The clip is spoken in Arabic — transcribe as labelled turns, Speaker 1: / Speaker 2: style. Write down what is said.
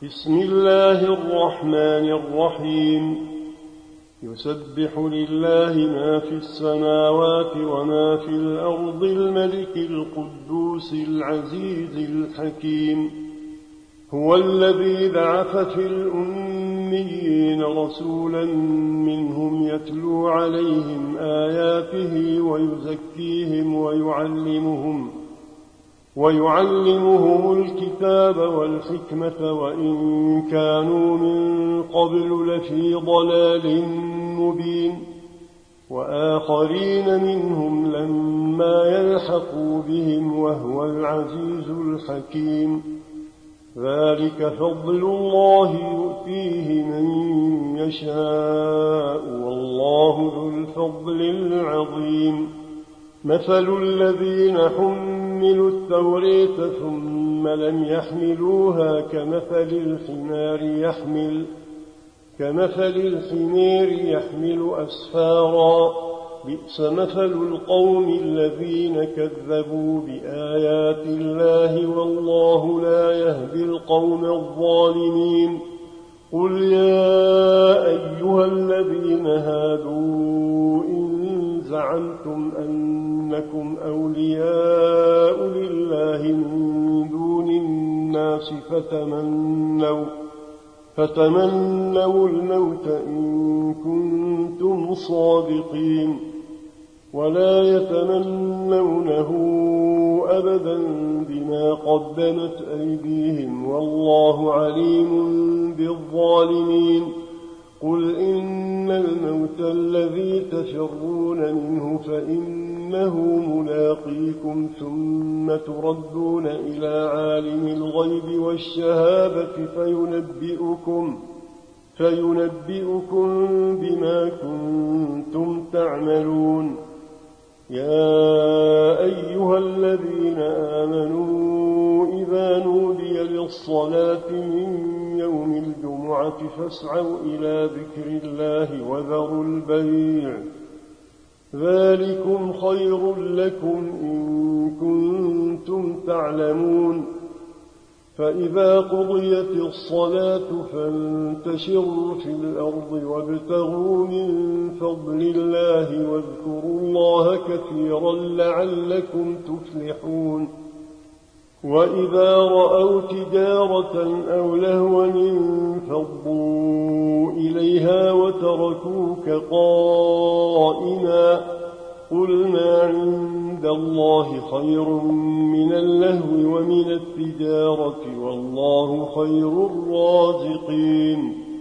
Speaker 1: بسم الله الرحمن الرحيم يسبح لله ما في السماوات وما في الأرض الملك القدوس العزيز الحكيم هو الذي بعث في الأميين رسولا منهم يتلو عليهم آياته ويزكيهم ويعلمهم الكتاب والحكمة وإن كانوا من قبل لفي ضلال مبين وآخرين منهم لما يلحقوا بهم وهو العزيز الحكيم ذلك فضل الله يؤتيه من يشاء والله ذو الفضل العظيم مثل الذين حملوا التوراة ثم لم يحملوها كمثل الحمير يحمل أسفارا بئس مثل القوم الذين كذبوا بآيات الله والله لا يهدي القوم الظالمين قل يا أيها الذين هادوا إن زعمتم أنكم أولياء لله من دون الناس فتمنوا الموت إن كنتم صادقين ولا يتمنونه أبدا بما قدمت أيديهم والله عليم بالظالمين قل إن الموت الذي تفرون منه فإنه ملاقيكم ثم تردون إلى عالم الغيب والشهادة فينبئكم بما كنتم تعملون يا أيها الذين آمنوا إذا نودي للصلاة من يوم الجمعة فاسعوا إلى ذكر الله وذروا البيع ذلكم خير لكم إن كنتم تعلمون فإذا قضيت الصلاة فانتشروا في الأرض وابتغوا من فضل الله واذكروا الله كثيرا لعلكم تفلحون وإذا رأوا تجارة أو لهوا انفضوا إليها وتركوك قائما قل ما عند الله خير من اللهو ومن التجارة والله خير الرازقين